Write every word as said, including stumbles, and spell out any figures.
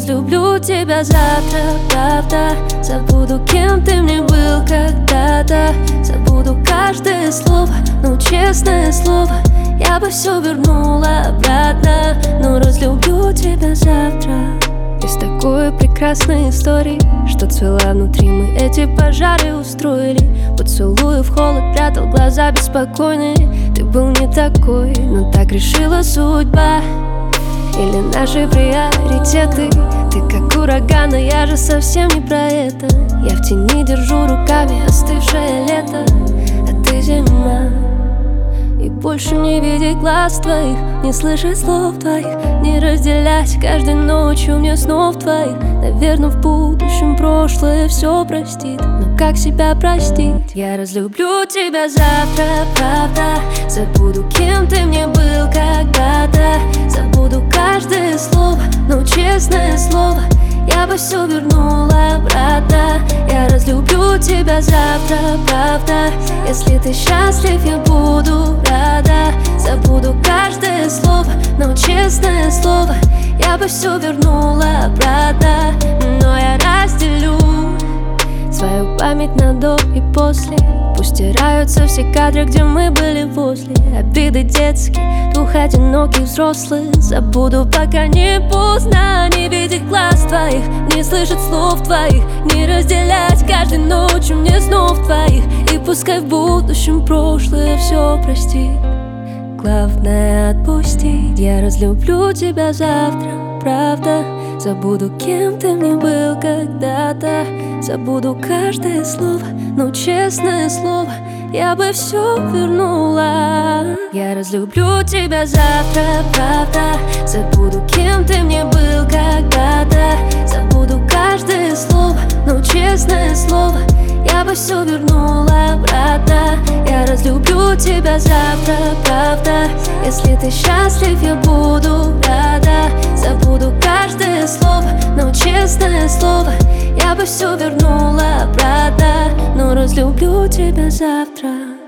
разлюблю тебя завтра, правда. Забуду, кем ты мне был когда-то. Забуду каждое слово, ну честное слово, я бы все вернула обратно. Но разлюблю тебя завтра. Из такой прекрасной истории, что цвела внутри, мы эти пожары устроили. Поцелуй в холод прятал глаза беспокойные. Ты был не такой, но так решила судьба. Или наши приоритеты. Ты как ураган, а я же совсем не про это. Я в тени держу руками остывшее лето, а ты зима. И больше не видеть глаз твоих, не слышать слов твоих, не разделять каждой ночью мне снов твоих. Наверное, в будущем прошлое все простит, но как себя простить? Я разлюблю тебя завтра, правда. Забуду, кем ты мне был когда-то. Забуду каждое слово, но честное слово, я бы все вернула обратно. Я разлюблю тебя завтра, правда. Если ты счастлив, я буду рада. Забуду каждое слово, но честное слово, я бы все вернула обратно. Но я разделю свою память на до и после. Пусть стираются все кадры, где мы были возле. Обиды детские, двух одиноких взрослых. Забуду, пока не поздно. Не видеть глаз твоих, не слышать слов твоих, не разделять каждой ночью мне снов твоих. И пускай в будущем прошлое все простит, главное отпустить. Я разлюблю тебя завтра, правда. Забуду, кем ты мне был когда-то. Забуду каждое слово, но честное слово, я бы все вернула. Я разлюблю тебя завтра, правда. Забуду, кем ты мне был когда-то. Забуду каждое слово, но честное слово, я бы все вернула обратно. Я разлюблю тебя завтра, правда. Если ты счастлив, я буду рада. Забуду каждое слово, но честное слово, я бы все вернула обратно. Но разлюблю тебя завтра.